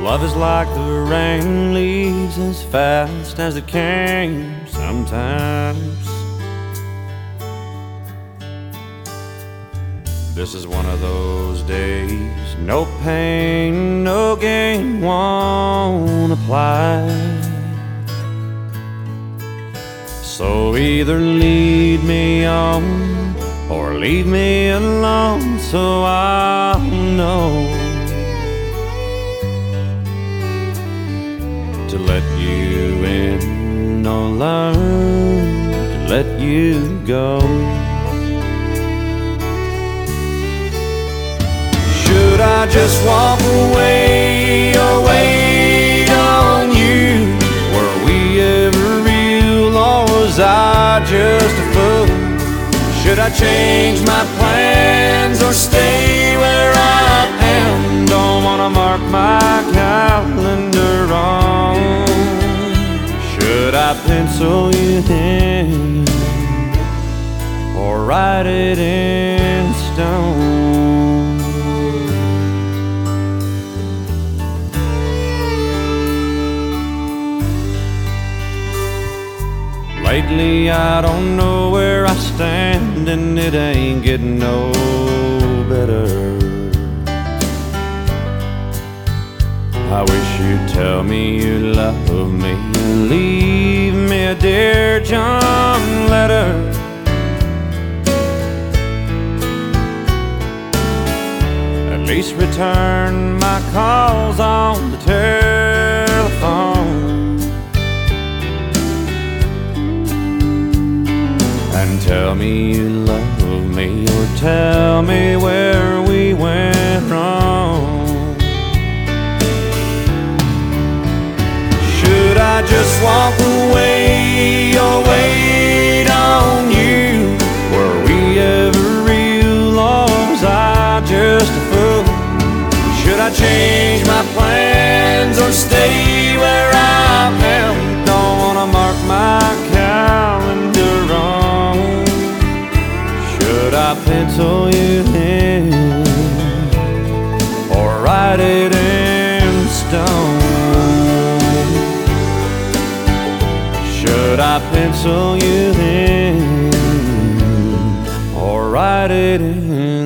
Love is like the rain, leaves as fast as it came sometimes. This is one of those days, no pain, no gain won't apply. So either lead me on or leave me alone, so I'll know to let you in or learn to let you go. Should I just walk away or wait on you? Were we ever real or was I just a fool? Should I change my plans or stay where I am? Don't wanna mark my calendar wrong. Should I pencil you in or write it in stone? Lately I don't know where I stand, and it ain't getting no better. I wish you'd tell me you love me and leave me a Dear John letter. At least return my calls on the telephone. And tell me you love me, or tell me where we went wrong. Should I just walk away or wait on you? Were we ever real or was I just a fool? Should I change my plans or stay where I am? Don't wanna mark my calendar wrong. Should I pencil you in or write it in stone? Should I pencil you in or write it in